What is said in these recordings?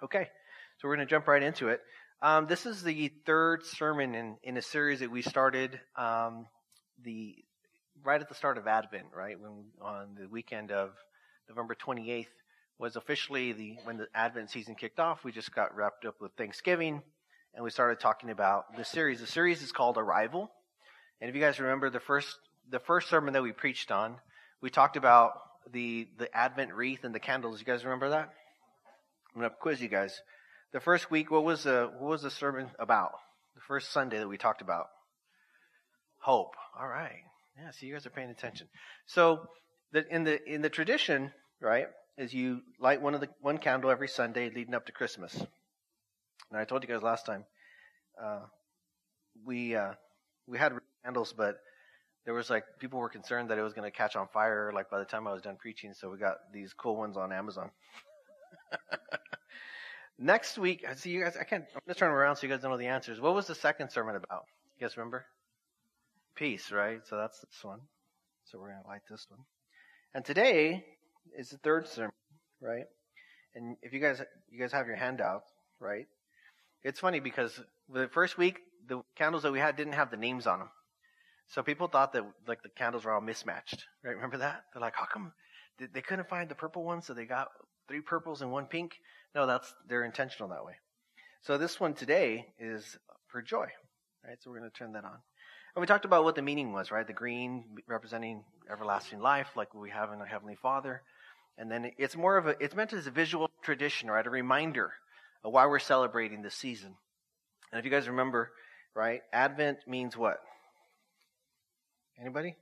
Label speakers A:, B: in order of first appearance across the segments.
A: Okay, so we're going to jump right into it. This is the third sermon in a series that we started right at the start of Advent, right? When on the weekend of November 28th was officially when the Advent season kicked off. We just got wrapped up with Thanksgiving, and we started talking about the series. The series is called Arrival, and if you guys remember the first sermon that we preached on, we talked about the Advent wreath and the candles. You guys remember that? I'm going to quiz you guys. The first week, what was the sermon about? The first Sunday that we talked about? Hope. All right. Yeah, so you guys are paying attention. So in the tradition, right, is you light one candle every Sunday leading up to Christmas. And I told you guys last time, we had candles, but there was people were concerned that it was going to catch on fire by the time I was done preaching, so we got these cool ones on Amazon. Next week, see you guys. I'm just turning around so you guys don't know the answers. What was the second sermon about? You guys remember? Peace, right? So that's this one. So we're gonna light this one. And today is the third sermon, right? And if you guys have your handouts, right? It's funny because the first week the candles that we had didn't have the names on them, so people thought that the candles were all mismatched, right? Remember that? They're like, how come they couldn't find the purple one, so they got 3 purples and 1 pink? No, they're intentional that way. So this one today is for joy, right? So we're going to turn that on. And we talked about what the meaning was, right? The green representing everlasting life, like we have in our Heavenly Father. And then it's meant as a visual tradition, right? A reminder of why we're celebrating this season. And if you guys remember, right? Advent means what? Anybody?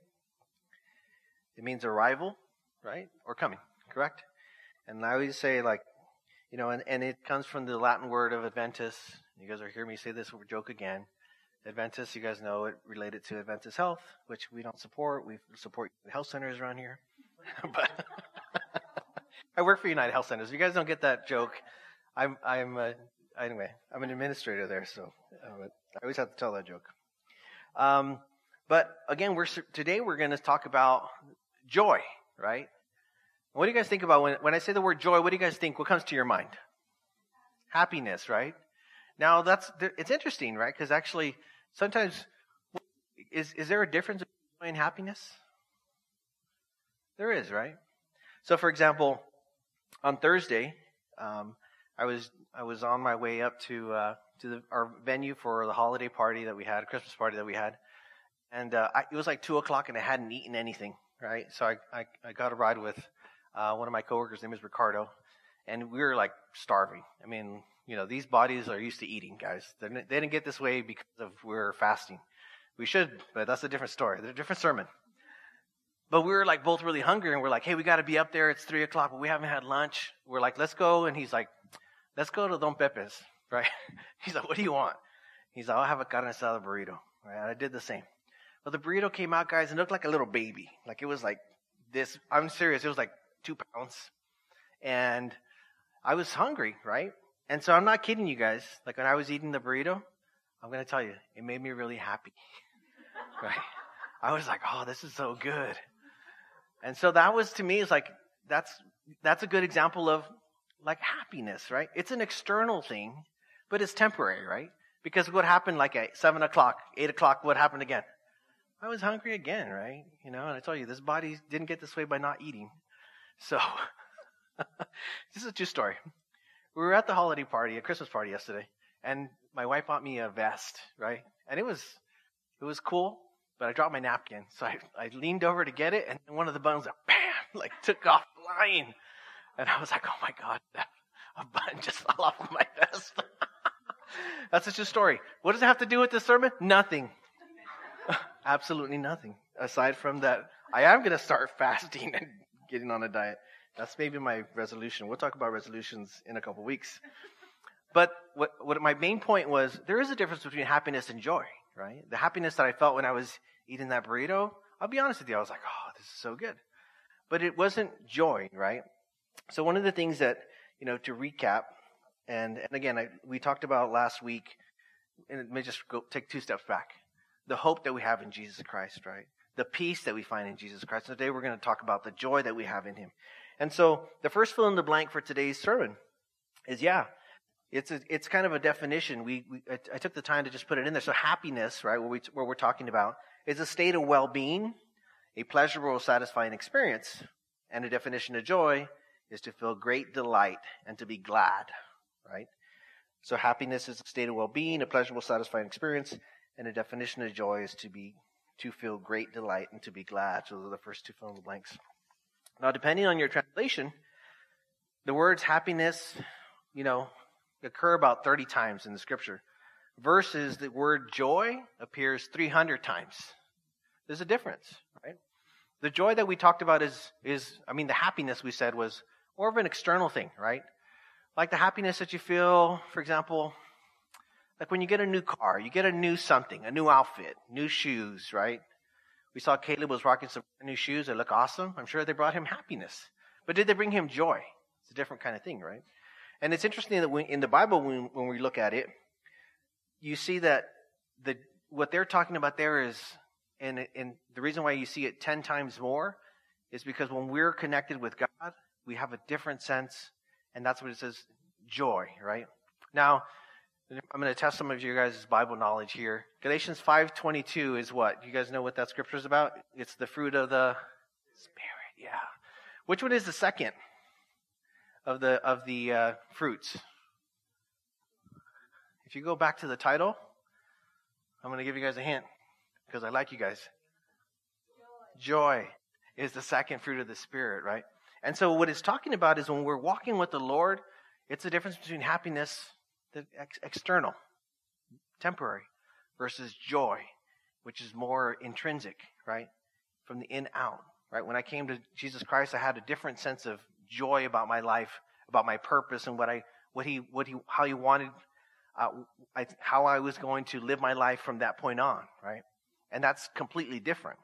A: It means arrival, right? Or coming, correct? And I always say and it comes from the Latin word of Adventus. You guys are hearing me say this joke again. Adventus, you guys know it related to Adventist Health, which we don't support. We support health centers around here. But I work for United Health Centers. If you guys don't get that joke, I'm an administrator there, so I always have to tell that joke. But again, today we're going to talk about joy, right? What do you guys think about when I say the word joy? What do you guys think? What comes to your mind? Happiness, right? Now it's interesting, right? Because actually, sometimes is there a difference between joy and happiness? There is, right? So, for example, on Thursday, I was on my way up to our venue for the holiday party that we had, a Christmas party that we had, and it was 2:00 and I hadn't eaten anything, right? So I got a ride with one of my coworkers. His name is Ricardo, and we were starving. I mean, these bodies are used to eating, guys. They didn't get this way because we're fasting. We should, but that's a different story. They're a different sermon. But we were both really hungry, and we're like, hey, we got to be up there. It's 3:00, but we haven't had lunch. We're like, let's go. And he's like, let's go to Don Pepe's, right? He's like, what do you want? He's like, I'll have a carne asada burrito. Right? And I did the same. But the burrito came out, guys, and it looked like a little baby. It was this. I'm serious. It was 2 pounds. And I was hungry, right? And so I'm not kidding you guys. When I was eating the burrito, I'm going to tell you, it made me really happy, right? I was like, oh, this is so good. And so that was, to me, is that's a good example of happiness, right? It's an external thing, but it's temporary, right? Because what happened at 7:00, 8:00, what happened again? I was hungry again, right? And I told you, this body didn't get this way by not eating. So, this is a true story. We were at the holiday party, a Christmas party yesterday, and my wife bought me a vest, right? And it was cool, but I dropped my napkin. So I leaned over to get it, and one of the buttons, bam, took off flying. And I was like, oh my God, a button just fell off of my vest. That's a true story. What does it have to do with this sermon? Nothing. Absolutely nothing. Aside from that, I am going to start fasting and getting on a diet. That's maybe my resolution. We'll talk about resolutions in a couple weeks. But what my main point was, there is a difference between happiness and joy, right? The happiness that I felt when I was eating that burrito, I'll be honest with you, I was like, oh, this is so good. But it wasn't joy, right? So one of the things that, to recap, and again, we talked about last week, and let me just take 2 steps back. The hope that we have in Jesus Christ, right? The peace that we find in Jesus Christ. Today we're going to talk about the joy that we have in Him. And so the first fill in the blank for today's sermon is, It's kind of a definition. I took the time to just put it in there. So happiness, right, what we're talking about, is a state of well-being, a pleasurable, satisfying experience. And a definition of joy is to feel great delight and to be glad, right? So happiness is a state of well-being, a pleasurable, satisfying experience. And a definition of joy is to feel great delight and to be glad. So those are the first two fill in the blanks. Now, depending on your translation, the words happiness, occur about 30 times in the scripture, versus the word joy appears 300 times. There's a difference, right? The joy that we talked about is the happiness we said was more of an external thing, right? Like the happiness that you feel, for example, like when you get a new car, you get a new something, a new outfit, new shoes, right? We saw Caleb was rocking some new shoes. They look awesome. I'm sure they brought him happiness. But did they bring him joy? It's a different kind of thing, right? And it's interesting that in the Bible, when we look at it, you see that what they're talking about there is, and the reason why you see it 10 times more is because when we're connected with God, we have a different sense, and that's what it says, joy, right? Now, I'm going to test some of you guys' Bible knowledge here. Galatians 5:22 is what? You guys know what that scripture is about? It's the fruit of the Spirit, yeah. Which one is the second of the fruits? If you go back to the title, I'm going to give you guys a hint because I like you guys. Joy is the second fruit of the Spirit, right? And so what it's talking about is when we're walking with the Lord, it's the difference between happiness, the external, temporary, versus joy, which is more intrinsic, right? From the in out, right? When I came to Jesus Christ, I had a different sense of joy about my life, about my purpose, and how He wanted, how I was going to live my life from that point on, right? And that's completely different.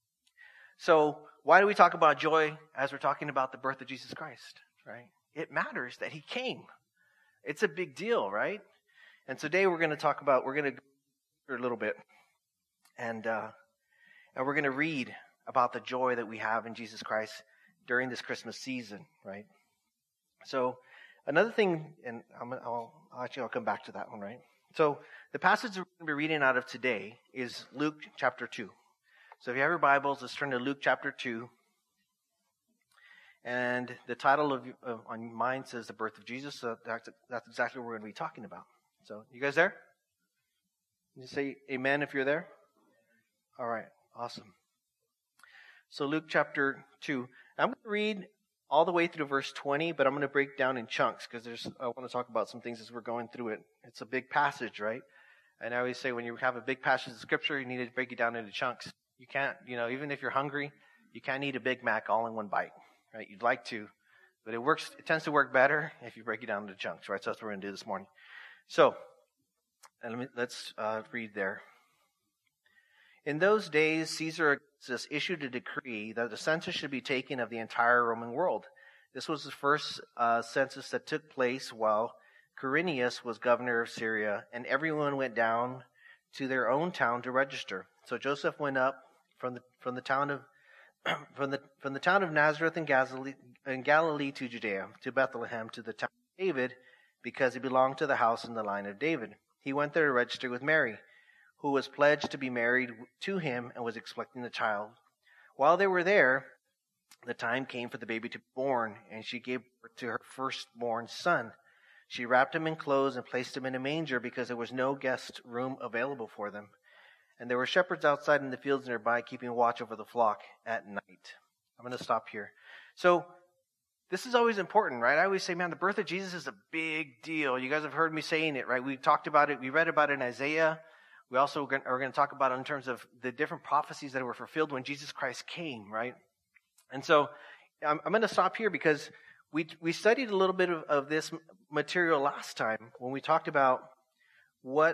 A: So why do we talk about joy as we're talking about the birth of Jesus Christ, right? It matters that He came. It's a big deal, right? And today we're going to go through a little bit, and we're going to read about the joy that we have in Jesus Christ during this Christmas season, right? So another thing, and I'll come back to that one, right? So the passage we're going to be reading out of today is Luke chapter 2. So if you have your Bibles, let's turn to Luke chapter 2. And the title on mine says The Birth of Jesus, so that's exactly what we're going to be talking about. So, you guys there? Can you say amen if you're there? All right, awesome. So Luke chapter 2. I'm going to read all the way through verse 20, but I'm going to break down in chunks because I want to talk about some things as we're going through it. It's a big passage, right? And I always say when you have a big passage of Scripture, you need to break it down into chunks. You can't, even if you're hungry, you can't eat a Big Mac all in one bite. Right, you'd like to, but it tends to work better if you break it down into chunks, right? So that's what we're going to do this morning. So, let's read there. In those days, Caesar Augustus issued a decree that the census should be taken of the entire Roman world. This was the first census that took place while Quirinius was governor of Syria, and everyone went down to their own town to register. So Joseph went up from the town of Nazareth in Galilee to Judea, to Bethlehem, to the town of David, because he belonged to the house in the line of David. He went there to register with Mary, who was pledged to be married to him and was expecting a child. While they were there, the time came for the baby to be born, and she gave birth to her firstborn son. She wrapped him in clothes and placed him in a manger because there was no guest room available for them. And there were shepherds outside in the fields nearby keeping watch over the flock at night. I'm going to stop here. So this is always important, right? I always say, man, the birth of Jesus is a big deal. You guys have heard me saying it, right? We talked about it. We read about it in Isaiah. We also are going to talk about it in terms of the different prophecies that were fulfilled when Jesus Christ came, right? And so I'm going to stop here because we studied a little bit of this material last time when we talked about what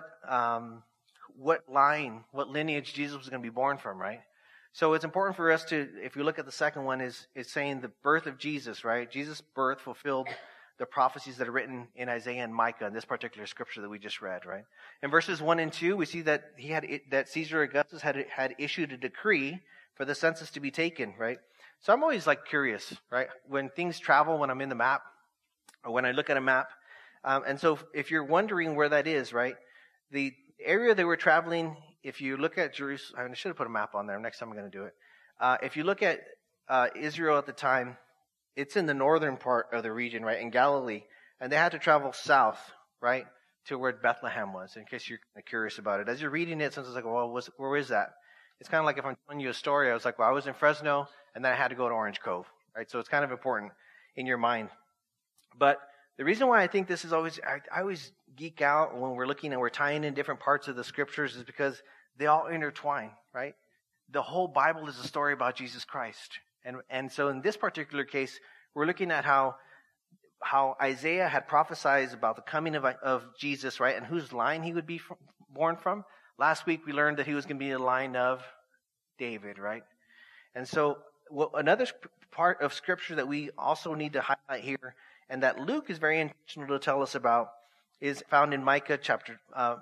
A: lineage Jesus was going to be born from, right? So it's important for us to, if you look at the second one, is saying the birth of Jesus, right? Jesus' birth fulfilled the prophecies that are written in Isaiah and Micah in this particular scripture that we just read, right? In verses 1 and 2, we see that that Caesar Augustus had issued a decree for the census to be taken, right? So I'm always curious, right? When things travel, when I'm in the map, or when I look at a map, And so if you're wondering where that is, right, the area they were traveling, if you look at Jerusalem, I should have put a map on there. Next time I'm going to do it. If you look at Israel at the time, it's in the northern part of the region, right, in Galilee. And they had to travel south, right, to where Bethlehem was, in case you're curious about it. As you're reading it, sometimes it's like, well, where is that? It's kind of like if I'm telling you a story, I was like, well, I was in Fresno, and then I had to go to Orange Cove, right? So it's kind of important in your mind. But the reason why I think this is always, I always geek out when we're looking and we're tying in different parts of the scriptures is because they all intertwine, right? The whole Bible is a story about Jesus Christ. And so in this particular case, we're looking at how Isaiah had prophesied about the coming of Jesus, right? And whose line he would be born from. Last week we learned that he was going to be the line of David, right? And so another part of scripture that we also need to highlight here, and that Luke is very intentional to tell us about, is found in Micah chapter 5,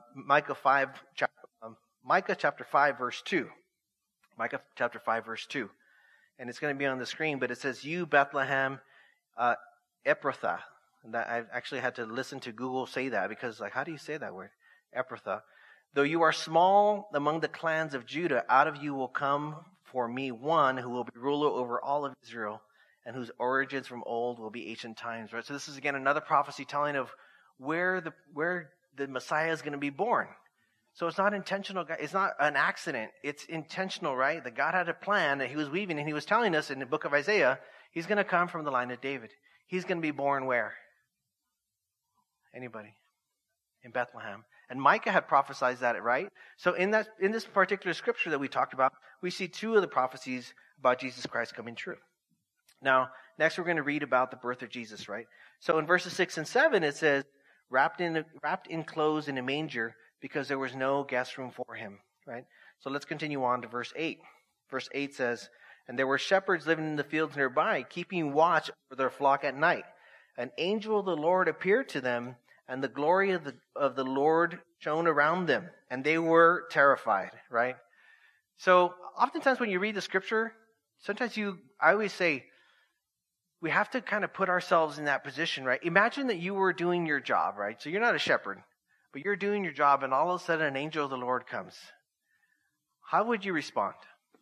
A: verse 2. Micah chapter 5, verse 2. And it's going to be on the screen, but it says, "You, Bethlehem, Ephrathah." And that, I actually had to listen to Google say that, because, like, how do you say that word? Ephrathah. "Though you are small among the clans of Judah, out of you will come for me one who will be ruler over all of Israel, and whose origins from old will be ancient times." Right. So this is again another prophecy telling of where the Messiah is going to be born. So it's not intentional. It's not an accident. It's intentional, right? That God had a plan that he was weaving, and he was telling us in the book of Isaiah, he's going to come from the line of David. He's going to be born where? Anybody? In Bethlehem. And Micah had prophesied that, right? So in this particular scripture that we talked about, we see two of the prophecies about Jesus Christ coming true. Now, next we're going to read about the birth of Jesus, right? So in verses 6 and 7, it says, wrapped in clothes in a manger, because there was no guest room for him, right? So let's continue on to verse 8. Verse 8 says, "And there were shepherds living in the fields nearby, keeping watch over their flock at night. An angel of the Lord appeared to them, and the glory of the Lord shone around them, and they were terrified," right? So oftentimes when you read the scripture, sometimes I always say, we have to kind of put ourselves in that position, right? Imagine that you were doing your job, right? So you're not a shepherd, but you're doing your job, and all of a sudden an angel of the Lord comes. How would you respond?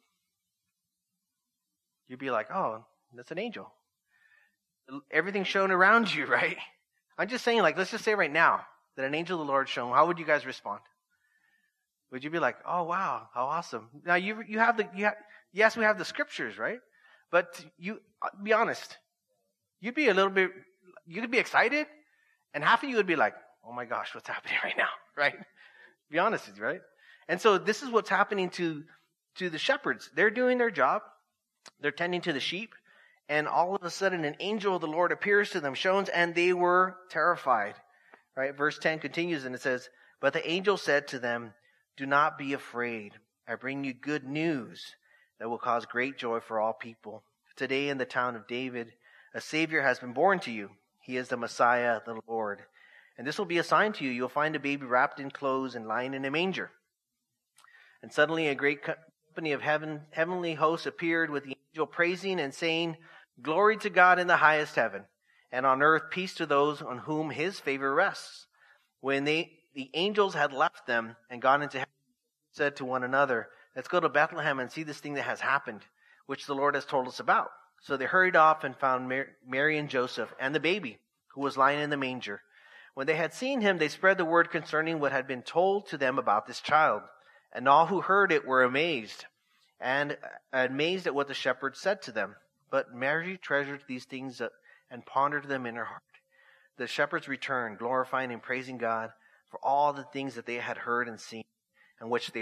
A: You'd be like, oh, that's an angel. Everything's shown around you, right? I'm just saying, like, let's just say right now that an angel of the Lord shone. How would you guys respond? Would you be like, oh, wow, how awesome? Now, yes, we have the scriptures, right? But be honest. You could be excited, and half of you would be like, oh my gosh, what's happening right now, right? Be honest with you, right? And so this is what's happening to the shepherds. They're doing their job. They're tending to the sheep. And all of a sudden, an angel of the Lord appears to them, shows, and they were terrified. Right? Verse 10 continues, and it says, "But the angel said to them, 'Do not be afraid. I bring you good news that will cause great joy for all people. Today in the town of David, a Savior has been born to you. He is the Messiah, the Lord. And this will be a sign to you. You'll find a baby wrapped in clothes and lying in a manger.' And suddenly a great company of heavenly hosts appeared with the angel, praising and saying, 'Glory to God in the highest heaven, and on earth peace to those on whom his favor rests.' When the angels had left them and gone into heaven, said to one another, 'Let's go to Bethlehem and see this thing that has happened, which the Lord has told us about.' So they hurried off and found Mary and Joseph and the baby, who was lying in the manger. When they had seen him, they spread the word concerning what had been told to them about this child. And all who heard it were amazed at what the shepherds said to them. But Mary treasured these things and pondered them in her heart. The shepherds returned, glorifying and praising God for all the things that they had heard and seen, and which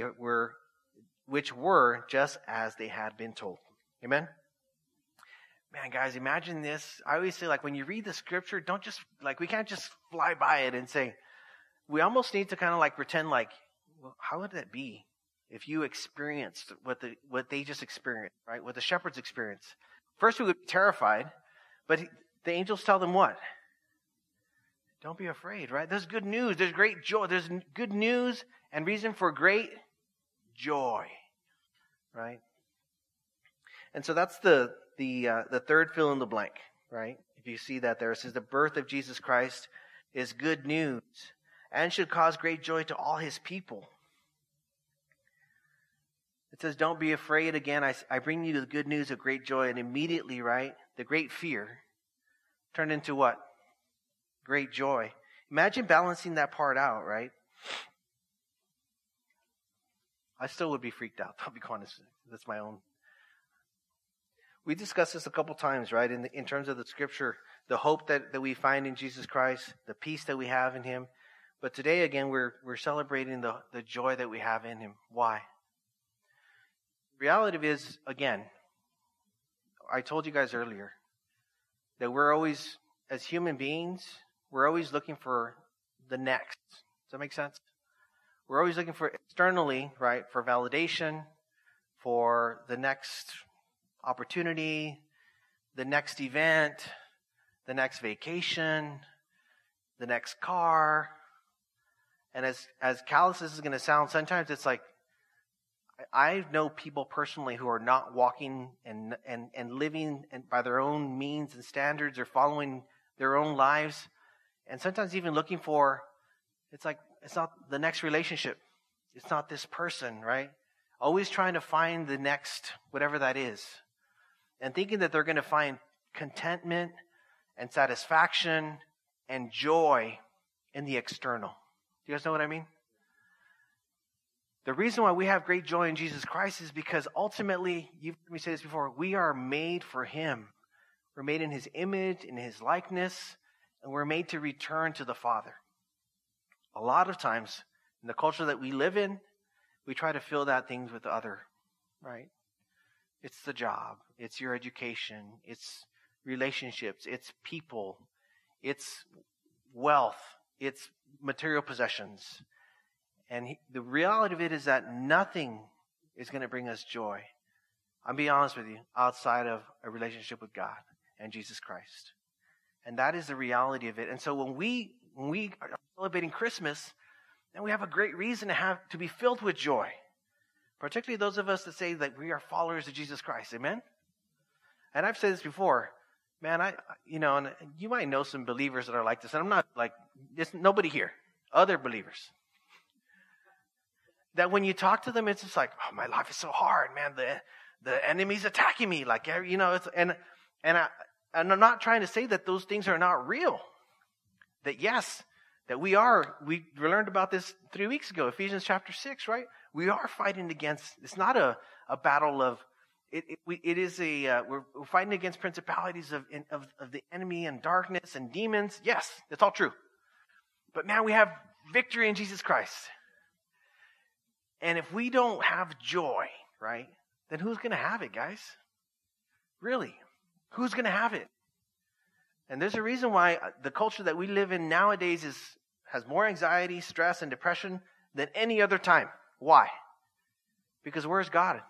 A: were just as they had been told." Amen? Man, guys, imagine this. I always say, like, when you read the scripture, don't just, like, we can't just fly by it and say, we almost need to kind of like pretend like, well, how would that be if you experienced what they just experienced, right? What the shepherds experienced. First, we would be terrified, but the angels tell them what? Don't be afraid, right? There's good news. There's great joy. There's good news and reason for great joy, right? And so that's the third fill in the blank, right? If you see that there, it says the birth of Jesus Christ. is good news and should cause great joy to all his people. It says, don't be afraid. Again, I bring you the good news of great joy. And immediately, right, the great fear turned into what? Great joy. Imagine balancing that part out, right? I still would be freaked out. I'll be honest. That's my own. We discussed this a couple times, right? In terms of the scripture, the hope that we find in Jesus Christ, the peace that we have in him. But today, again, we're celebrating the joy that we have in him. Why? The reality is, again, I told you guys earlier that we're always, as human beings, we're always looking for the next. Does that make sense? We're always looking for externally, right, for validation, for the next opportunity, the next event, the next vacation, the next car. And as callous as this is going to sound, sometimes it's like, I know people personally who are not walking and living by their own means and standards or following their own lives. And sometimes even looking for, it's like, it's not the next relationship. It's not this person, right? Always trying to find the next, whatever that is. And thinking that they're going to find contentment and satisfaction and joy in the external. Do you guys know what I mean? The reason why we have great joy in Jesus Christ is because ultimately, you've heard me say this before, we are made for him. We're made in his image, in his likeness, and we're made to return to the Father. A lot of times, in the culture that we live in, we try to fill that things with other, right? It's the job, it's your education, it's relationships, it's people, it's wealth, it's material possessions. And the reality of it is that nothing is going to bring us joy, I'm being honest with you, outside of a relationship with God and Jesus Christ. And that is the reality of it. And so when we are celebrating Christmas, then we have a great reason to be filled with joy. Particularly those of us that say that we are followers of Jesus Christ. Amen? And I've said this before. Man, and you might know some believers that are like this. And I'm not like, there's nobody here. Other believers. That when you talk to them, it's just like, oh, my life is so hard, man. The enemy's attacking me. Like, and I'm not trying to say that those things are not real. That yes, that we learned about this 3 weeks ago, Ephesians chapter 6, right? We are fighting against, it's not a battle of, we're fighting against principalities of the enemy and darkness and demons. Yes, that's all true. But man, we have victory in Jesus Christ. And if we don't have joy, right, then who's going to have it, guys? Really? Who's going to have it? And there's a reason why the culture that we live in nowadays has more anxiety, stress, and depression than any other time. Why? Because where's God?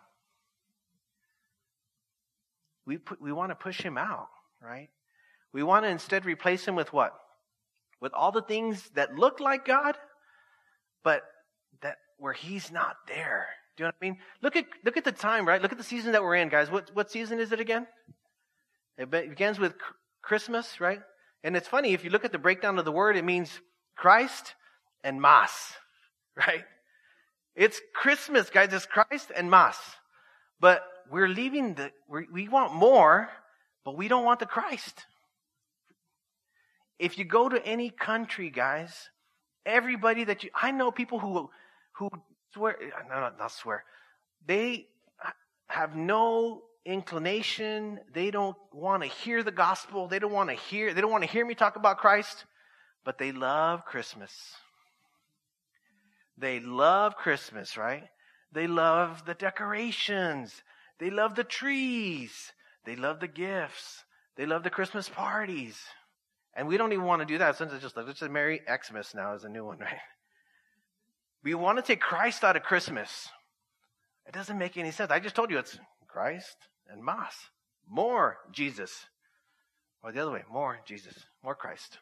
A: We want to push him out, right? We want to instead replace him with what? With all the things that look like God, but that where he's not there. Do you know what I mean? Look at the time, right? Look at the season that we're in, guys. What season is it again? It begins with Christmas, right? And it's funny, if you look at the breakdown of the word, it means Christ and Mas, right? It's Christmas, guys. It's Christ and Mas. But we're leaving we want more, but we don't want the Christ. If you go to any country, guys, everybody I know people who swear, not swear, they have no inclination. They don't want to hear the gospel. They don't want to hear me talk about Christ, but they love Christmas. They love Christmas, right? They love the decorations. They love the trees. They love the gifts. They love the Christmas parties. And we don't even want to do that. Since it's just like, let's just Merry Xmas now is a new one, right? We want to take Christ out of Christmas. It doesn't make any sense. I just told you it's Christ and Mas. More Jesus. Or the other way, more Jesus, more Christ.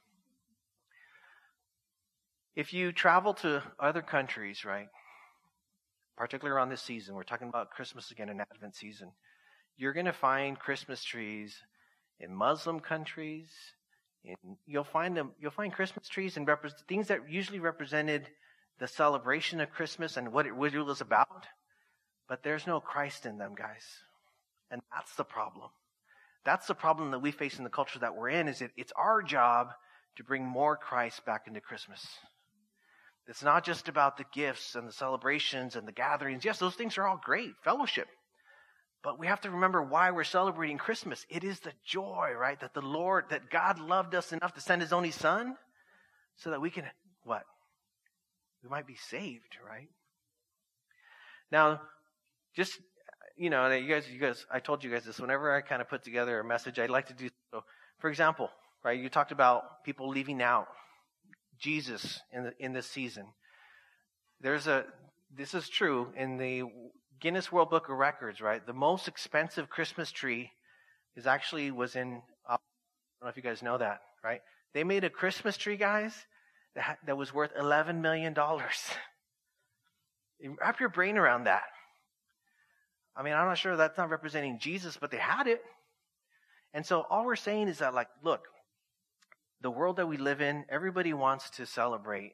A: If you travel to other countries, right, particularly around this season, we're talking about Christmas again, an Advent season, you're going to find Christmas trees in Muslim countries, You'll find Christmas trees and things that usually represented the celebration of Christmas and what it really was about, but there's no Christ in them, guys. And that's the problem. That's the problem that we face in the culture that we're in, is it's our job to bring more Christ back into Christmas. It's not just about the gifts and the celebrations and the gatherings. Yes, those things are all great, fellowship. But we have to remember why we're celebrating Christmas. It is the joy, right? That God loved us enough to send his only son so that we can, what? We might be saved, right? Now, just, you guys, I told you guys this. Whenever I kind of put together a message, I'd like to do so. For example, right? You talked about people leaving out Jesus in this season. This is true in the Guinness World Book of Records, right? The most expensive Christmas tree was in, I don't know if you guys know that, right? They made a Christmas tree, guys, that was worth $11 million. Wrap your brain around that. I mean, I'm not sure that's not representing Jesus, but they had it. And so all we're saying is that, like, look, the world that we live in, everybody wants to celebrate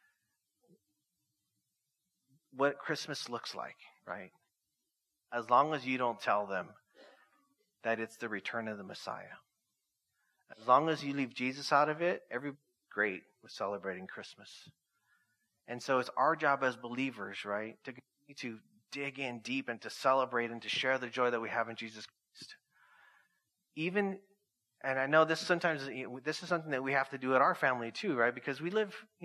A: what Christmas looks like, right? As long as you don't tell them that it's the return of the Messiah. As long as you leave Jesus out of it, everybody's great with celebrating Christmas. And so it's our job as believers, right, to continue to dig in deep and to celebrate and to share the joy that we have in Jesus Christ. And I know this is something that we have to do at our family too, right? Because we live in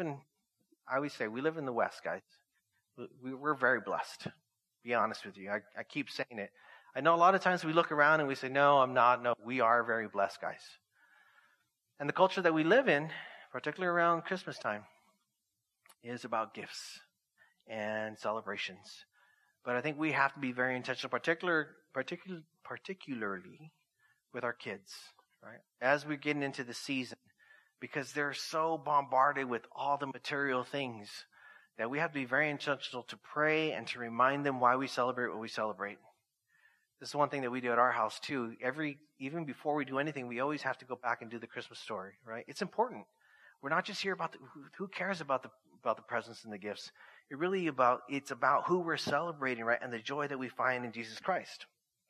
A: the West, guys. We're very blessed. Be honest with you. I keep saying it. I know a lot of times we look around and we say, no, I'm not. No, we are very blessed, guys. And the culture that we live in, particularly around Christmas time, is about gifts and celebrations. But I think we have to be very intentional, particularly with our kids, right? As we're getting into the season, because they're so bombarded with all the material things that we have to be very intentional to pray and to remind them why we celebrate what we celebrate. This is one thing that we do at our house too. Even before we do anything, we always have to go back and do the Christmas story, right? It's important. We're not just here about who cares about the presents and the gifts. It's about who we're celebrating, right? And the joy that we find in Jesus Christ.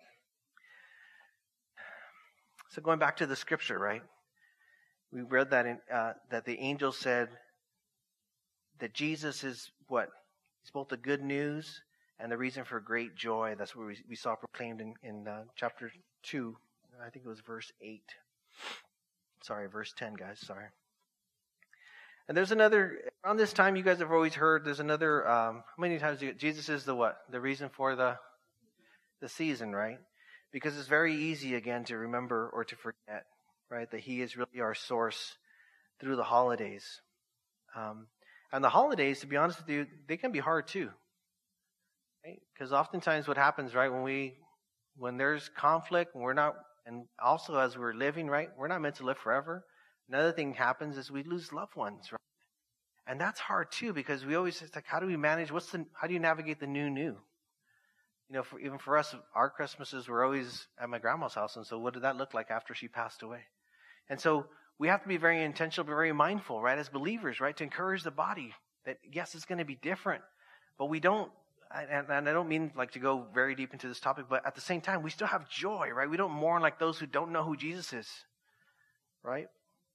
A: So going back to the scripture, right? We read that that the angel said that Jesus is what? He's both the good news and the reason for great joy. That's what we saw proclaimed in chapter 2. I think it was verse 8. Sorry, verse 10, guys. Sorry. And there's another, around this time, you guys have always heard, there's another, how many times Jesus is the what? The reason for the season, right? Because it's very easy, again, to remember or to forget, right? That he is really our source through the holidays. And the holidays, to be honest with you, they can be hard too. Right? Because oftentimes what happens, right, when there's conflict, and also as we're living, right, we're not meant to live forever. Another thing happens is we lose loved ones, right? And that's hard too, because we always, it's like, how do we manage, how do you navigate the new? You know, even for us, our Christmases were always at my grandma's house, and so what did that look like after she passed away? And so we have to be very intentional, but very mindful, right, as believers, right, to encourage the body that, yes, it's going to be different, but we don't, and I don't mean like to go very deep into this topic, but at the same time, we still have joy, right? We don't mourn like those who don't know who Jesus is, right?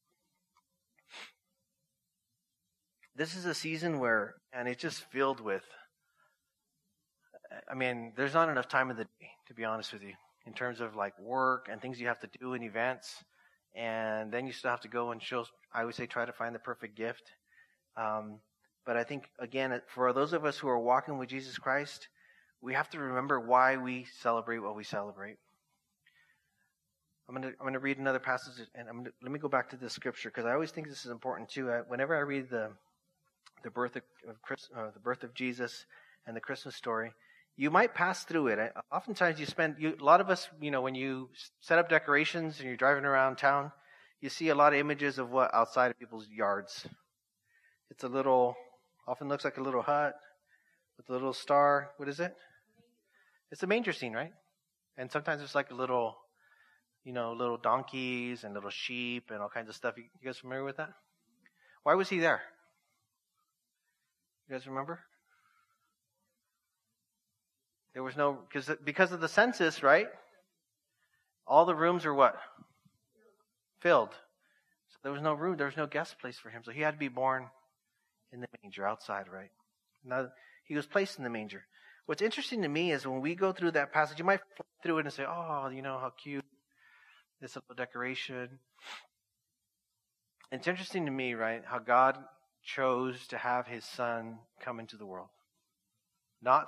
A: This is a season where, and it's just filled with, I mean, there's not enough time in the day, to be honest with you, in terms of like work and things you have to do and events. And then you still have to go and I would say, try to find the perfect gift. But I think, again, for those of us who are walking with Jesus Christ, we have to remember why we celebrate what we celebrate. I'm going to read another passage, and let me go back to this scripture, because I always think this is important too. Whenever I read the birth of Jesus and the Christmas story, you might pass through it. Oftentimes a lot of us, when you set up decorations and you're driving around town, you see a lot of images of what outside of people's yards. It's often looks like a little hut with a little star. What is it? It's a manger scene, right? And sometimes it's like a little, little donkeys and little sheep and all kinds of stuff. You guys familiar with that? Why was he there? You guys remember? There was no, because of the census, right? All the rooms are what? Filled. So there was no room. There was no guest place for him. So he had to be born in the manger outside, right? Now, he was placed in the manger. What's interesting to me is when we go through that passage, you might flip through it and say, oh, how cute. This little decoration. It's interesting to me, right, how God chose to have his son come into the world. Not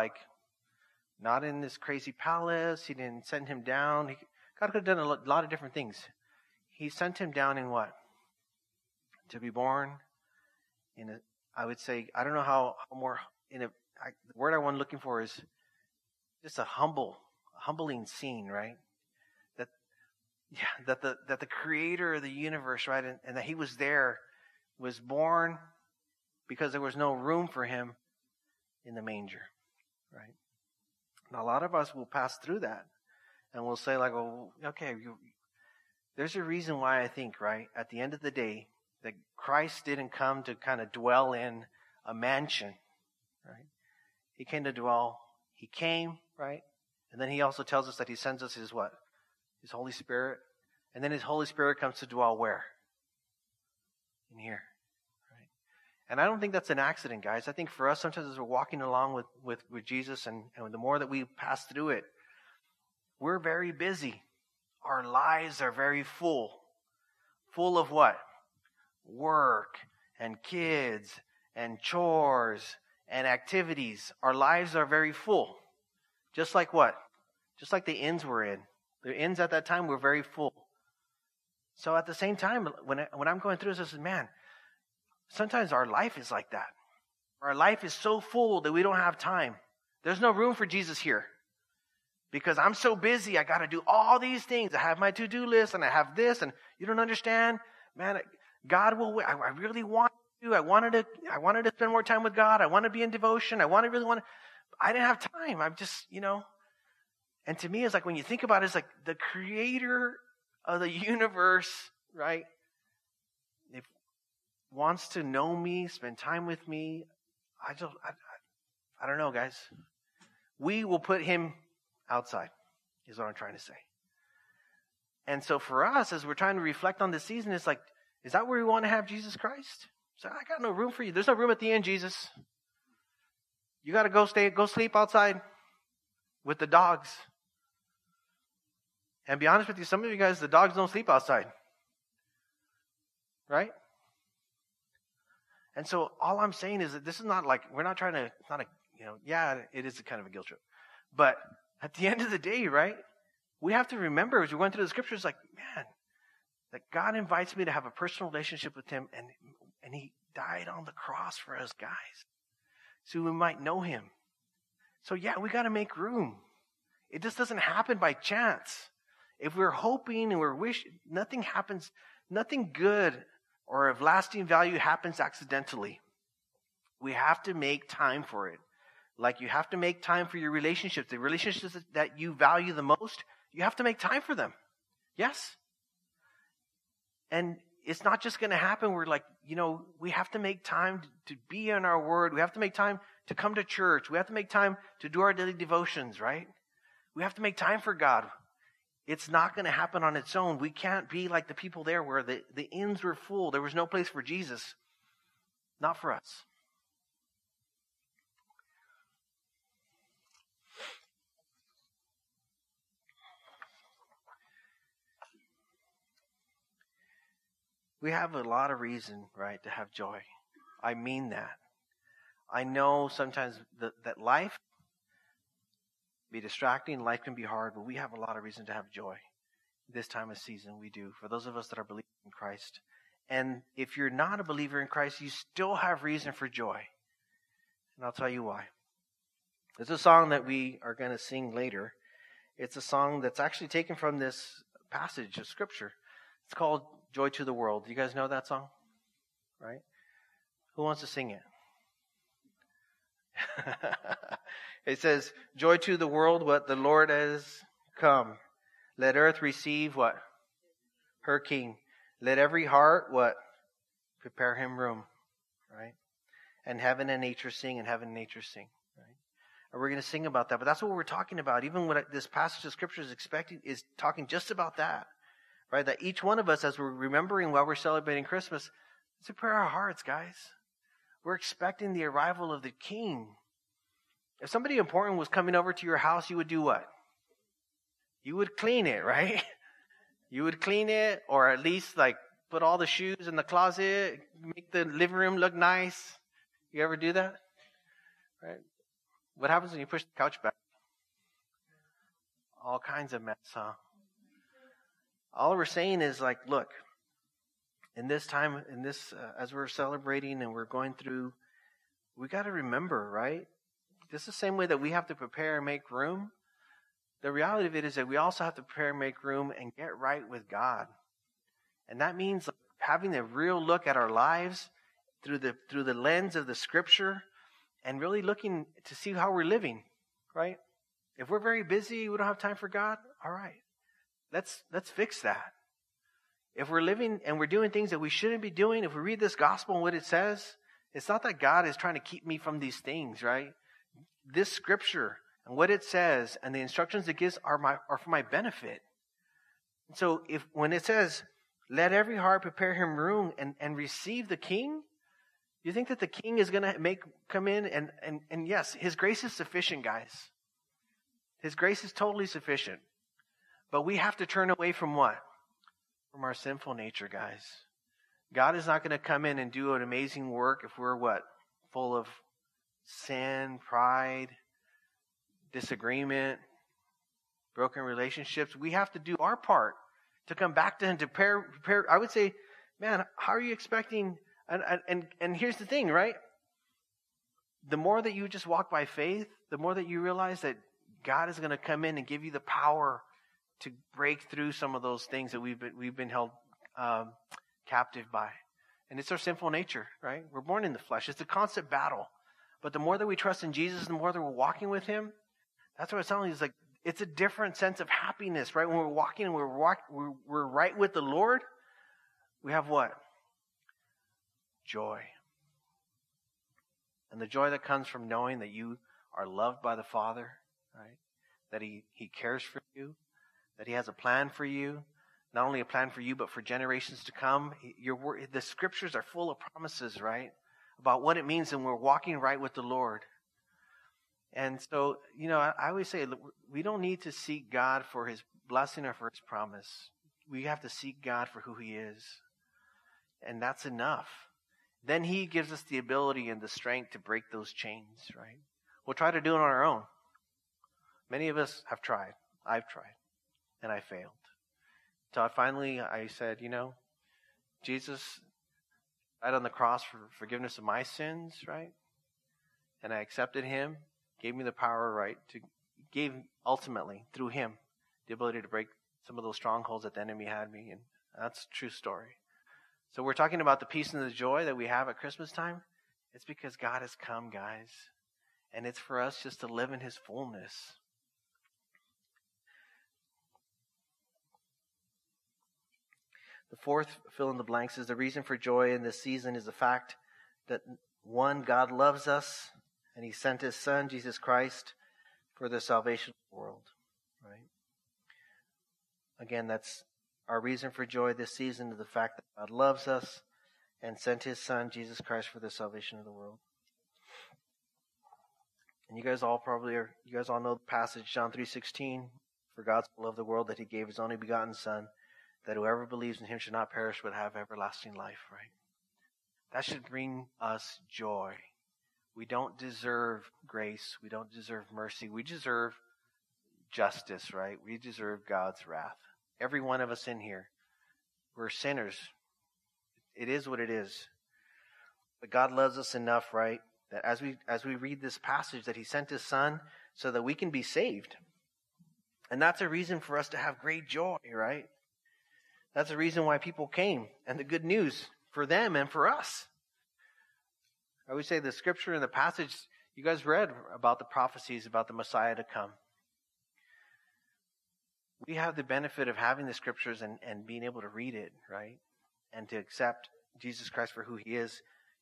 A: in this crazy palace. He didn't send him down. God could have done a lot of different things. He sent him down in what? To be born in I would say, I don't know how more, the word I'm looking for is just a humbling scene, right? That the creator of the universe, right, and that he was there, was born because there was no room for him in the manger, right? Now, a lot of us will pass through that, and we'll say like, well, okay, there's a reason why I think, right, at the end of the day, that Christ didn't come to kind of dwell in a mansion, right? He came to dwell, he came, right? And then he also tells us that he sends us his what? His Holy Spirit. And then his Holy Spirit comes to dwell where? In here. Right? And I don't think that's an accident, guys. I think for us, sometimes as we're walking along with Jesus and the more that we pass through it, we're very busy. Our lives are very full. Full of what? Work and kids and chores and activities. Our lives are very full. Just like what? Just like the inns we're in. The inns at that time were very full. So at the same time, when I'm going through this, I said, man, sometimes our life is like that. Our life is so full that we don't have time. There's no room for Jesus here. Because I'm so busy, I got to do all these things. I have my to-do list and I have this, and you don't understand. Man, God will, I really want to. I wanted to spend more time with God. I want to be in devotion. I didn't have time. I'm just, And to me, it's like when you think about it, it's like the creator of the universe, right? If wants to know me, spend time with me. I don't know, guys. We will put him outside, is what I'm trying to say. And so for us, as we're trying to reflect on this season, it's like, is that where we want to have Jesus Christ? So I got no room for you. There's no room at the inn, Jesus. You got to go sleep outside with the dogs. And be honest with you, some of you guys, the dogs don't sleep outside. Right? And so all I'm saying is that this is not like, we're not trying to, it's not a, yeah, it is a kind of a guilt trip. But at the end of the day, right, we have to remember as we're going through the scriptures, like, man, that God invites me to have a personal relationship with him, and he died on the cross for us guys, so we might know him. So yeah, we got to make room. It just doesn't happen by chance. If we're hoping and we're wishing, nothing happens, nothing good or of lasting value happens accidentally. We have to make time for it. Like you have to make time for your relationships. The relationships that you value the most, you have to make time for them. Yes? And it's not just going to happen. We're like, we have to make time to be in our word. We have to make time to come to church. We have to make time to do our daily devotions, right? We have to make time for God. It's not going to happen on its own. We can't be like the people there where the inns were full. There was no place for Jesus. Not for us. We have a lot of reason, right, to have joy. I mean that. I know sometimes that life can be distracting, life can be hard, but we have a lot of reason to have joy. This time of season, we do. For those of us that are believers in Christ. And if you're not a believer in Christ, you still have reason for joy. And I'll tell you why. There's a song that we are going to sing later. It's a song that's actually taken from this passage of Scripture. It's called Joy to the World. You guys know that song? Right? Who wants to sing it? It says, joy to the world, what the Lord has come. Let earth receive what? Her king. Let every heart what? Prepare him room. Right? And heaven and nature sing, and heaven and nature sing. Right? And we're going to sing about that. But that's what we're talking about. Even what this passage of Scripture is talking just about that. Right? That each one of us, as we're remembering while we're celebrating Christmas, let's prepare our hearts, guys. We're expecting the arrival of the King. If somebody important was coming over to your house, you would do what? You would clean it, right? You would clean it, or at least like put all the shoes in the closet, make the living room look nice. You ever do that? Right? What happens when you push the couch back? All kinds of mess, huh? All we're saying is like, look, in this time, as we're celebrating and we're going through, we got to remember, right? Just the same way that we have to prepare and make room, the reality of it is that we also have to prepare and make room and get right with God. And that means having a real look at our lives through the lens of the Scripture and really looking to see how we're living, right? If we're very busy, we don't have time for God, all right. Let's fix that. If we're living and we're doing things that we shouldn't be doing, if we read this gospel and what it says, it's not that God is trying to keep me from these things, right? This Scripture and what it says and the instructions it gives are for my benefit. And so when it says, let every heart prepare him room and receive the King, you think that the King is going to come in and yes, his grace is sufficient, guys. His grace is totally sufficient. But we have to turn away from what? From our sinful nature, guys. God is not going to come in and do an amazing work if we're what? Full of sin, pride, disagreement, broken relationships. We have to do our part to come back to him, to prepare. I would say, man, how are you expecting? And here's the thing, right? The more that you just walk by faith, the more that you realize that God is going to come in and give you the power to break through some of those things that we've been held captive by. And it's our sinful nature, right? We're born in the flesh. It's a constant battle. But the more that we trust in Jesus, the more that we're walking with him, that's what it's telling you. It's like, it's a different sense of happiness, right? When we're walking and we're right with the Lord, we have what? Joy. And the joy that comes from knowing that you are loved by the Father, right? That he cares for you, that he has a plan for you, not only a plan for you, but for generations to come. The Scriptures are full of promises, right? About what it means when we're walking right with the Lord. And so, I always say, we don't need to seek God for his blessing or for his promise. We have to seek God for who he is. And that's enough. Then he gives us the ability and the strength to break those chains, right? We'll try to do it on our own. Many of us have tried. I've tried. And I failed. So I said, Jesus died on the cross for forgiveness of my sins, right? And I accepted him, gave me the power, right, gave ultimately, through him, the ability to break some of those strongholds that the enemy had me. And that's a true story. So we're talking about the peace and the joy that we have at Christmas time. It's because God has come, guys. And it's for us just to live in his fullness. The fourth fill in the blanks is the reason for joy in this season is the fact that, one, God loves us and he sent his Son, Jesus Christ, for the salvation of the world. Right? Again, that's our reason for joy this season is the fact that God loves us and sent his Son, Jesus Christ, for the salvation of the world. And you guys all know the passage, John 3:16, for God so loved the world that he gave his only begotten Son, that whoever believes in him should not perish but have everlasting life, right? That should bring us joy. We don't deserve grace. We don't deserve mercy. We deserve justice, right? We deserve God's wrath. Every one of us in here, we're sinners. It is what it is. But God loves us enough, right, that as we read this passage, that he sent his Son so that we can be saved. And that's a reason for us to have great joy, right? That's the reason why people came, and the good news for them and for us. I would say the Scripture and the passage, you guys read about the prophecies about the Messiah to come. we have the benefit of having the scriptures and being able to read it, right? And to accept Jesus Christ for who he is.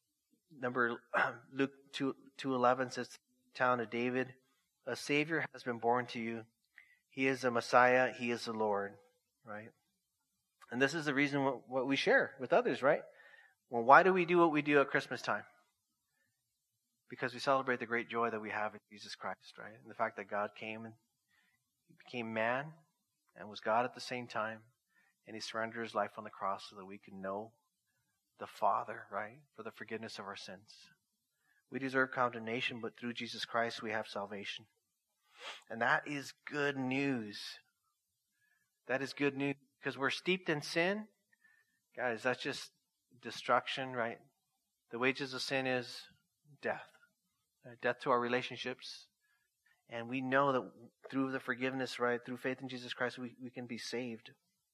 A: Luke 2:11 says, town of David, a Savior has been born to you. He is the Messiah. He is the Lord, right? And this is the reason what we share with others, right? Well, why do we do what we do at Christmas time? Because we celebrate the great joy that we have in Jesus Christ, right? And the fact that God came and he became man and was God at the same time. And he surrendered his life on the cross so that we can know the Father, right? For the forgiveness of our sins. We deserve condemnation, but through Jesus Christ we have salvation. And that is good news. That is good news. Because we're steeped in sin. Guys, that's just destruction, right? The wages of sin is death. Death to our relationships. And we know that through the forgiveness, right, through faith in Jesus Christ, we can be saved.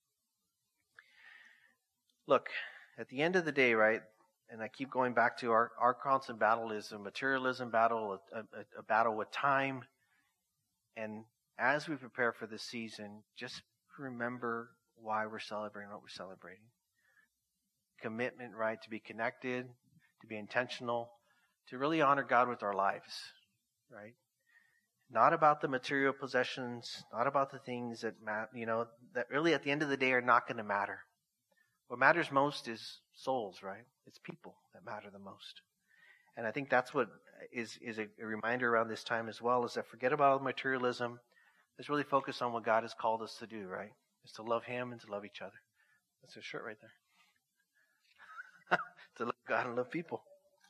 A: Look, at the end of the day, right, and I keep going back to our constant battle is a materialism battle, a battle with time. And as we prepare for this season, just remember why we're celebrating what we're celebrating. Commitment, right, to be connected, to be intentional, to really honor God with our lives, right? Not about the material possessions, not about the things that that really at the end of the day are not going to matter. What matters most is souls, right? It's people that matter the most. And I think that's what is a reminder around this time as well, is that forget about all the materialism. Let's really focus on what God has called us to do, right? Is to love him and to love each other. That's a shirt right there. To love God and love people.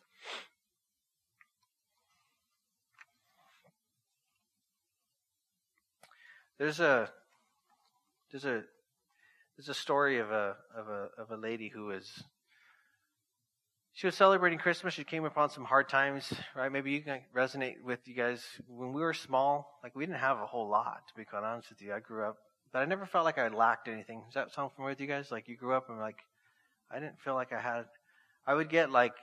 A: There's a story of a lady who was celebrating Christmas. She came upon some hard times, right? Maybe you can resonate with you guys. When we were small, like we didn't have a whole lot, to be quite honest with you. I grew up, but I never felt like I lacked anything. Does that sound familiar with you guys? Like you grew up and like, I didn't feel like I would get like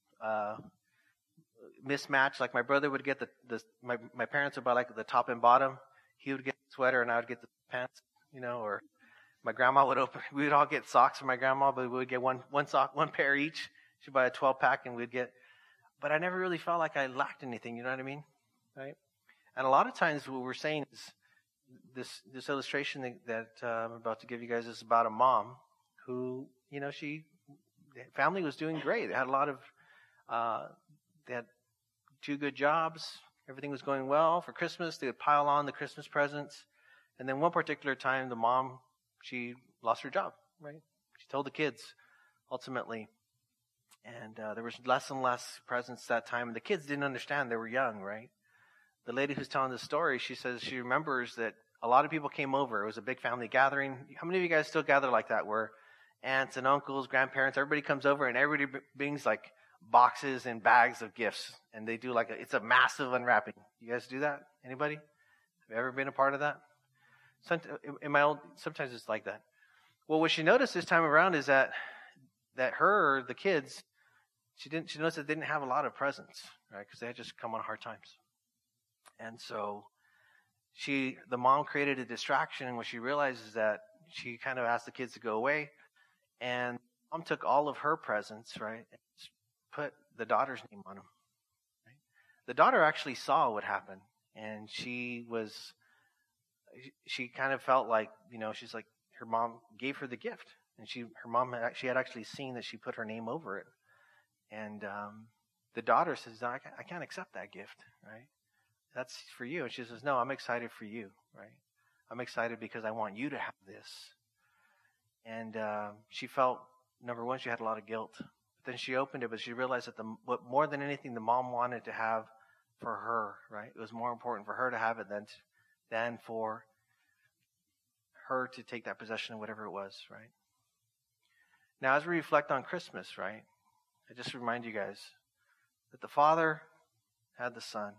A: mismatched. Like my brother would get my parents would buy like the top and bottom. He would get the sweater and I would get the pants, or my grandma we would all get socks from my grandma, but we would get one sock, one pair each. She'd buy a 12-pack and but I never really felt like I lacked anything, you know what I mean? Right? And a lot of times what we're saying is this illustration that I'm about to give you guys is about a mom who, family was doing great. They had a lot of, they had 2 good jobs. Everything was going well. For Christmas, they would pile on the Christmas presents. And then one particular time, the mom, she lost her job, right? She told the kids, ultimately. And there was less and less presents that time. And the kids didn't understand. They were young, right? The lady who's telling the story, she says she remembers that a lot of people came over. It was a big family gathering. How many of you guys still gather like that, where aunts and uncles, grandparents, everybody comes over and everybody brings like boxes and bags of gifts, and they do it's a massive unwrapping. You guys do that? Anybody? Have you ever been a part of that? Sometimes it's like that. Well, what she noticed this time around is that the kids, she noticed that they didn't have a lot of presents, right? Because they had just come on hard times. And so the mom created a distraction, and what she realized is that she kind of asked the kids to go away, and mom took all of her presents, right, and put the daughter's name on them. Right? The daughter actually saw what happened, and she kind of felt like, she's like, her mom gave her the gift, and her mom had actually seen that she put her name over it. And the daughter says, no, I can't accept that gift, right? That's for you. And she says, no, I'm excited for you, right? I'm excited because I want you to have this. And she felt, number one, she had a lot of guilt. But then she opened it, but she realized that what more than anything the mom wanted to have for her, right? It was more important for her to have it than for her to take that possession of whatever it was, right? Now, as we reflect on Christmas, right, I just remind you guys that the Father had the Son.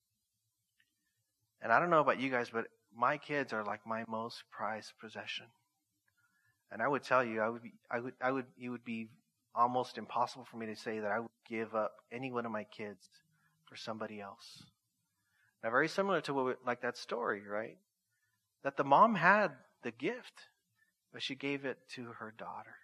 A: And I don't know about you guys, but my kids are like my most prized possession. And I would tell you, it would be almost impossible for me to say that I would give up any one of my kids for somebody else. Now, very similar to like that story, right? that the mom had the gift, but she gave it to her daughter.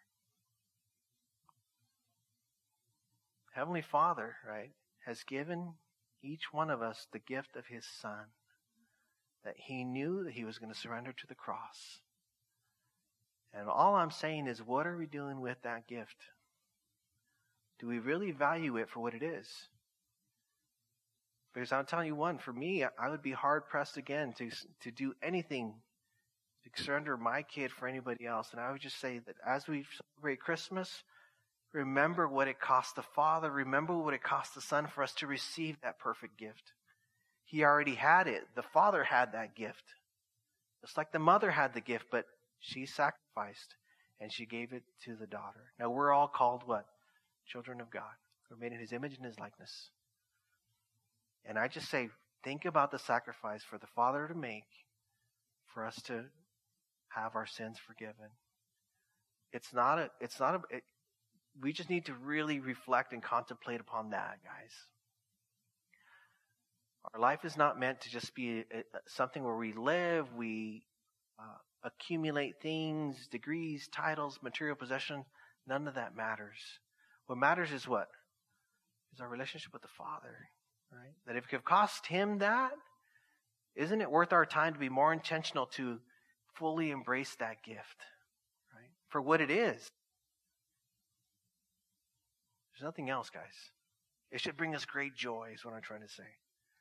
A: Heavenly Father, right, has given each one of us the gift of his Son, that he knew that he was going to surrender to the cross. And all I'm saying is, what are we doing with that gift? Do we really value it for what it is? Because I'm telling you one, for me, I would be hard-pressed again to do anything to surrender my kid for anybody else. And I would just say that as we celebrate Christmas, remember what it cost the Father, remember what it cost the Son for us to receive that perfect gift. He already had it. The Father had that gift. Just like the mother had the gift, but she sacrificed and she gave it to the daughter. Now we're all called what? Children of God. We're made in his image and his likeness. And I just say, think about the sacrifice for the Father to make for us to have our sins forgiven. We just need to really reflect and contemplate upon that, guys. Our life is not meant to just be something where we live, we accumulate things, degrees, titles, material possession. None of that matters. What matters is what? Is our relationship with the Father, right? That if it could cost him that, isn't it worth our time to be more intentional to fully embrace that gift, right? For what it is. There's nothing else, guys. It should bring us great joy, is what I'm trying to say.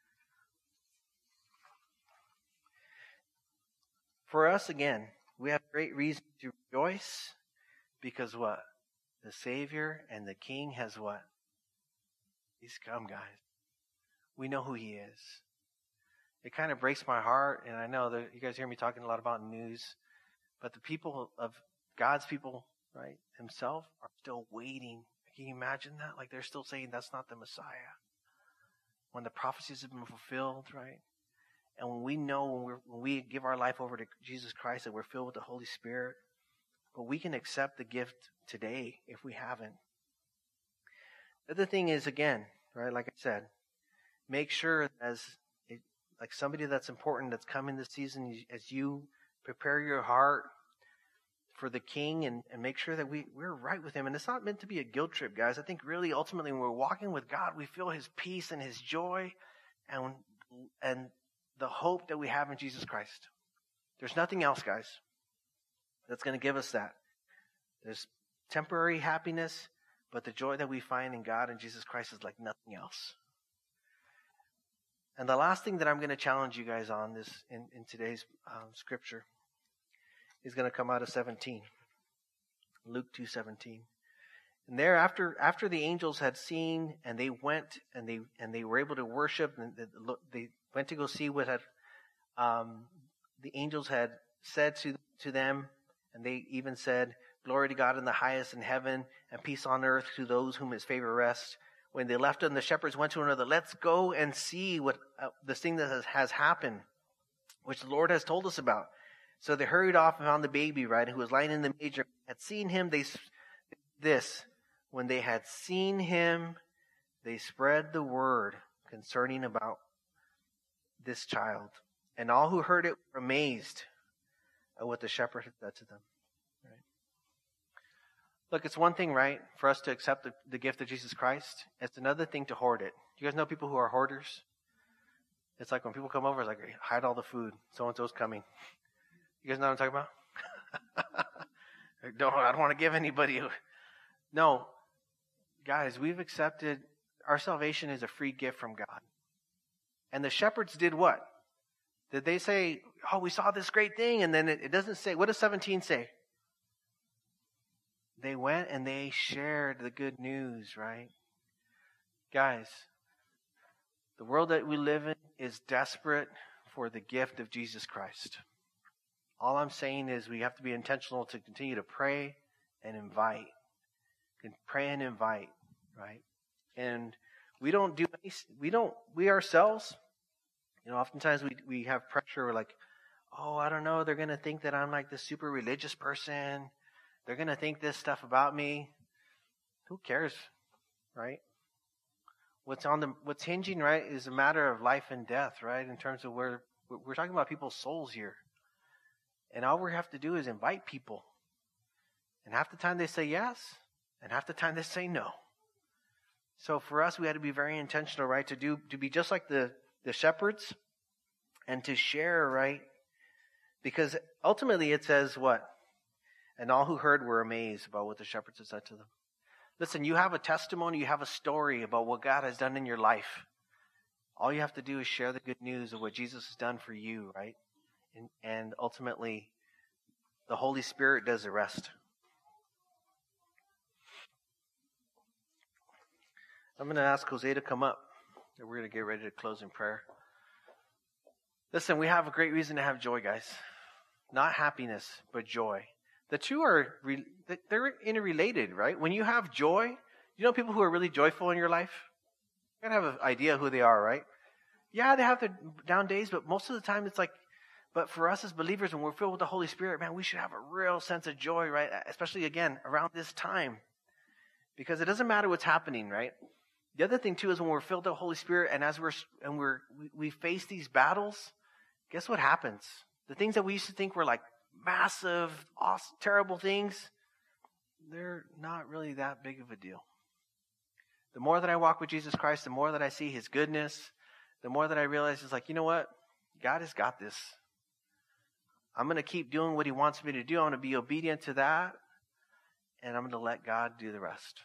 A: For us, again, we have great reason to rejoice because what? The Savior and the King has what? He's come, guys. We know who he is. It kind of breaks my heart, and I know that you guys hear me talking a lot about news, but the people of God's people, right, himself, are still waiting. Can you imagine that? Like they're still saying that's not the Messiah. When the prophecies have been fulfilled, right? And when we know, when we give our life over to Jesus Christ, that we're filled with the Holy Spirit, but we can accept the gift today if we haven't. The other thing is, again, right, like I said, make sure like somebody that's important that's coming this season, as you prepare your heart for the King and make sure that we're right with him. And it's not meant to be a guilt trip, guys. I think really ultimately when we're walking with God, we feel his peace and his joy and the hope that we have in Jesus Christ. There's nothing else, guys, that's going to give us that. There's temporary happiness, but the joy that we find in God and Jesus Christ is like nothing else. And the last thing that I'm going to challenge you guys on this in today's scripture is going to come out of 17. Luke 2:17. And there, after the angels had seen, and they went and they were able to worship, and they went to go see what had the angels had said to them, and they even said, "Glory to God in the highest in heaven, and peace on earth to those whom his favor rests." When they left them, the shepherds went to one another, "Let's go and see what this thing that has happened, which the Lord has told us about." So they hurried off and found the baby, right, who was lying in the manger. Had seen him, when they had seen him, they spread the word concerning about this child. And all who heard it were amazed at what the shepherd had said to them. Right? Look, it's one thing, right, for us to accept the gift of Jesus Christ. It's another thing to hoard it. You guys know people who are hoarders? It's like when people come over, it's like, hide all the food. So-and-so's coming. You guys know what I'm talking about? I don't want to give anybody. No. Guys, we've accepted, our salvation is a free gift from God. And the shepherds did what? Did they say, "Oh, we saw this great thing," and then it doesn't say, what does 17 say? They went and they shared the good news, right? Guys, the world that we live in is desperate for the gift of Jesus Christ. All I'm saying is we have to be intentional to continue to pray and invite. Pray and invite, right? And we ourselves, oftentimes we have pressure. We're like, "Oh, I don't know. They're going to think that I'm like this super religious person. They're going to think this stuff about me." Who cares, right? What's hinging, right, is a matter of life and death, right? In terms of where we're talking about people's souls here. And all we have to do is invite people. And half the time they say yes, and half the time they say no. So for us, we had to be very intentional, right? To be just like the shepherds and to share, right? Because ultimately it says what? And all who heard were amazed about what the shepherds had said to them. Listen, you have a testimony, you have a story about what God has done in your life. All you have to do is share the good news of what Jesus has done for you, right? And ultimately, the Holy Spirit does the rest. I'm going to ask Jose to come up, and we're going to get ready to close in prayer. Listen, we have a great reason to have joy, guys. Not happiness, but joy. The two they're interrelated, right? When you have joy, you know people who are really joyful in your life? You gotta have an idea who they are, right? Yeah, they have their down days, but most of the time it's like, but for us as believers, when we're filled with the Holy Spirit, man, we should have a real sense of joy, right? Especially, again, around this time. Because it doesn't matter what's happening, right? The other thing, too, is when we're filled with the Holy Spirit and we face these battles, guess what happens? The things that we used to think were like massive, awesome, terrible things, they're not really that big of a deal. The more that I walk with Jesus Christ, the more that I see His goodness, the more that I realize it's like, you know what? God has got this. I'm going to keep doing what He wants me to do. I'm going to be obedient to that, and I'm going to let God do the rest.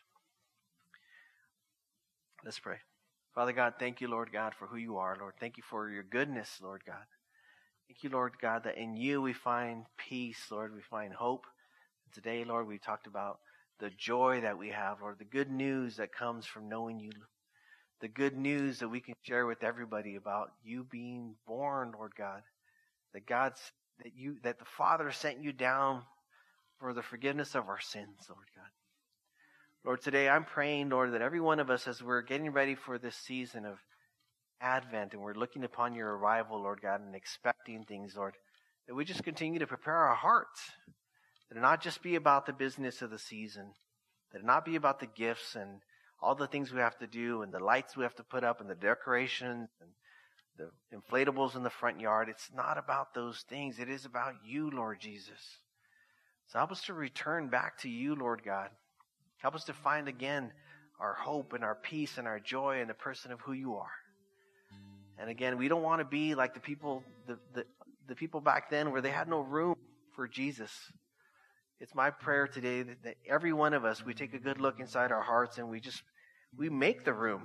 A: Let's pray. Father God, thank you, Lord God, for who you are, Lord. Thank you for your goodness, Lord God. Thank you, Lord God, that in you we find peace, Lord. We find hope. Today, Lord, we talked about the joy that we have, Lord, the good news that comes from knowing you, the good news that we can share with everybody about you being born, Lord God, that the Father sent you down for the forgiveness of our sins, Lord God. Lord, today I'm praying, Lord, that every one of us, as we're getting ready for this season of Advent and we're looking upon your arrival, Lord God, and expecting things, Lord, that we just continue to prepare our hearts, that it not just be about the business of the season, that it not be about the gifts and all the things we have to do and the lights we have to put up and the decorations and the inflatables in the front yard. It's not about those things. It is about you, Lord Jesus. So help us to return back to you, Lord God. Help us to find again our hope and our peace and our joy in the person of who you are. And again, we don't want to be like the people back then where they had no room for Jesus. It's my prayer today that every one of us, we take a good look inside our hearts and we make the room.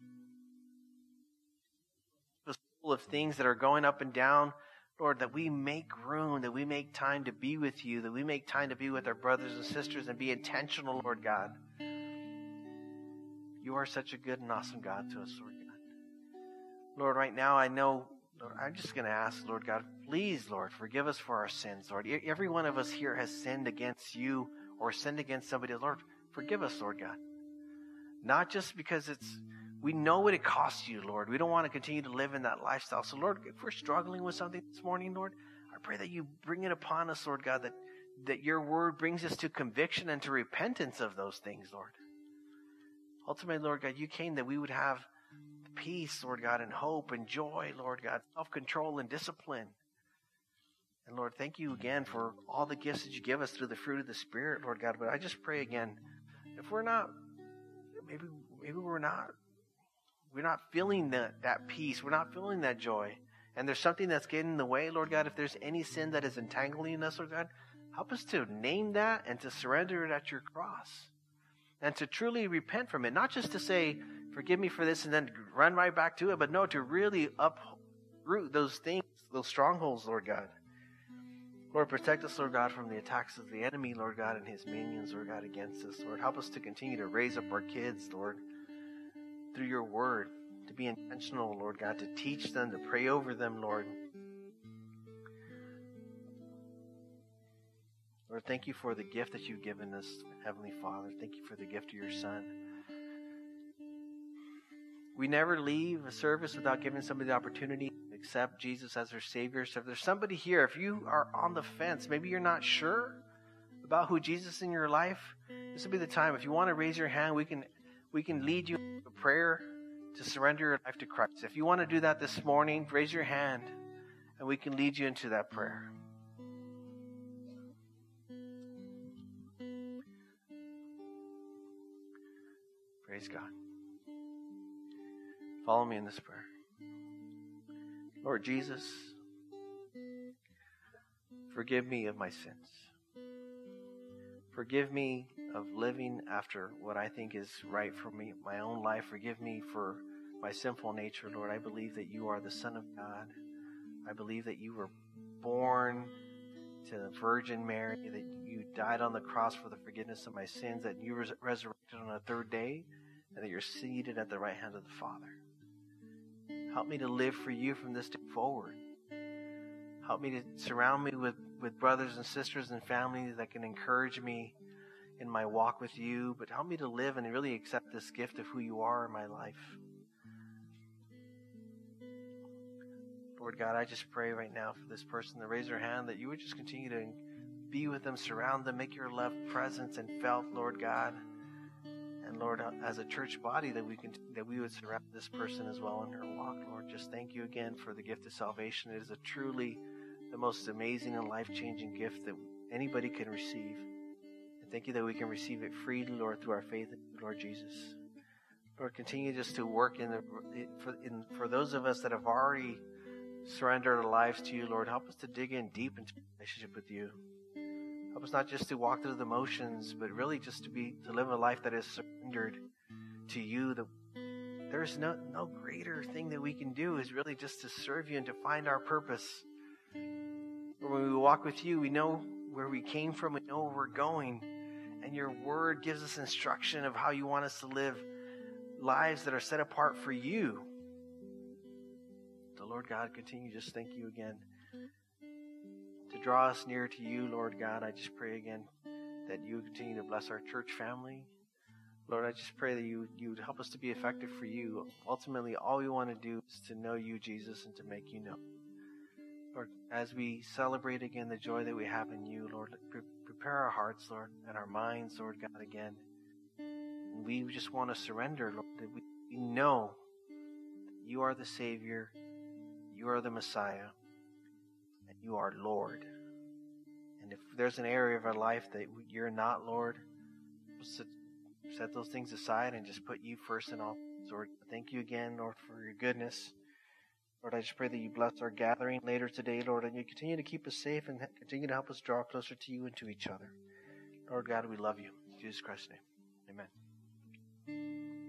A: Full of things that are going up and down, Lord, that we make room, that we make time to be with you, that we make time to be with our brothers and sisters and be intentional, Lord God. You are such a good and awesome God to us, Lord God. Lord, right now I know, Lord, I'm just going to ask, Lord God, please, Lord, forgive us for our sins, Lord. Every one of us here has sinned against you or sinned against somebody. Lord, forgive us, Lord God. Not just because we know what it costs you, Lord. We don't want to continue to live in that lifestyle. So, Lord, if we're struggling with something this morning, Lord, I pray that you bring it upon us, Lord God, that your word brings us to conviction and to repentance of those things, Lord. Ultimately, Lord God, you came that we would have peace, Lord God, and hope and joy, Lord God, self-control and discipline. And Lord, thank you again for all the gifts that you give us through the fruit of the Spirit, Lord God. But I just pray again, if we're not, maybe we're not feeling that peace, we're not feeling that joy, and there's something that's getting in the way, Lord God, if there's any sin that is entangling us, Lord God, help us to name that and to surrender it at your cross. And to truly repent from it. Not just to say, forgive me for this and then run right back to it. But no, to really uproot those things, those strongholds, Lord God. Lord, protect us, Lord God, from the attacks of the enemy, Lord God, and his minions, Lord God, against us. Lord, help us to continue to raise up our kids, Lord, through your word. To be intentional, Lord God, to teach them, to pray over them, Lord. Lord, thank you for the gift that you've given us, Heavenly Father. Thank you for the gift of your Son. We never leave a service without giving somebody the opportunity to accept Jesus as their Savior. So if there's somebody here, if you are on the fence, maybe you're not sure about who Jesus is in your life, this will be the time. If you want to raise your hand, we can lead you in a prayer to surrender your life to Christ. If you want to do that this morning, raise your hand, and we can lead you into that prayer. Praise God. Follow me in this prayer. Lord Jesus, forgive me of my sins. Forgive me of living after what I think is right for me, my own life. Forgive me for my sinful nature, Lord. I believe that you are the Son of God. I believe that you were born to the Virgin Mary, that you died on the cross for the forgiveness of my sins, that you resurrected on the third day, and that you're seated at the right hand of the Father. Help me to live for you from this day forward. Help me to surround me with brothers and sisters and family that can encourage me in my walk with you, but help me to live and really accept this gift of who you are in my life. Lord God, I just pray right now for this person to raise their hand, that you would just continue to be with them, surround them, make your love present and felt, Lord God. And Lord, as a church body, that we would surround this person as well in her walk. Lord, just thank you again for the gift of salvation. It is a truly the most amazing and life-changing gift that anybody can receive. And thank you that we can receive it freely, Lord, through our faith in Lord Jesus. Lord, continue just to work for those of us that have already surrendered our lives to you, Lord. Help us to dig in deep into a relationship with you. Help us not just to walk through the motions, but really just to live a life that is surrendered to you. There is no greater thing that we can do is really just to serve you and to find our purpose. When we walk with you, we know where we came from, we know where we're going, and your word gives us instruction of how you want us to live lives that are set apart for you. So Lord God, continue just thank you again to draw us near to you, Lord God. I just pray again that you would continue to bless our church family. Lord, I just pray that you would help us to be effective for you. Ultimately, all we want to do is to know you, Jesus, and to make you known. Lord, as we celebrate again the joy that we have in you, Lord, prepare our hearts, Lord, and our minds, Lord God, again. And we just want to surrender, Lord, that we know that you are the Savior, you are the Messiah, and you are Lord. And if there's an area of our life that you're not, Lord, set those things aside and just put you first in all. Lord, thank you again, Lord, for your goodness. Lord, I just pray that you bless our gathering later today, Lord, and you continue to keep us safe and continue to help us draw closer to you and to each other. Lord God, we love you. In Jesus Christ's name, amen.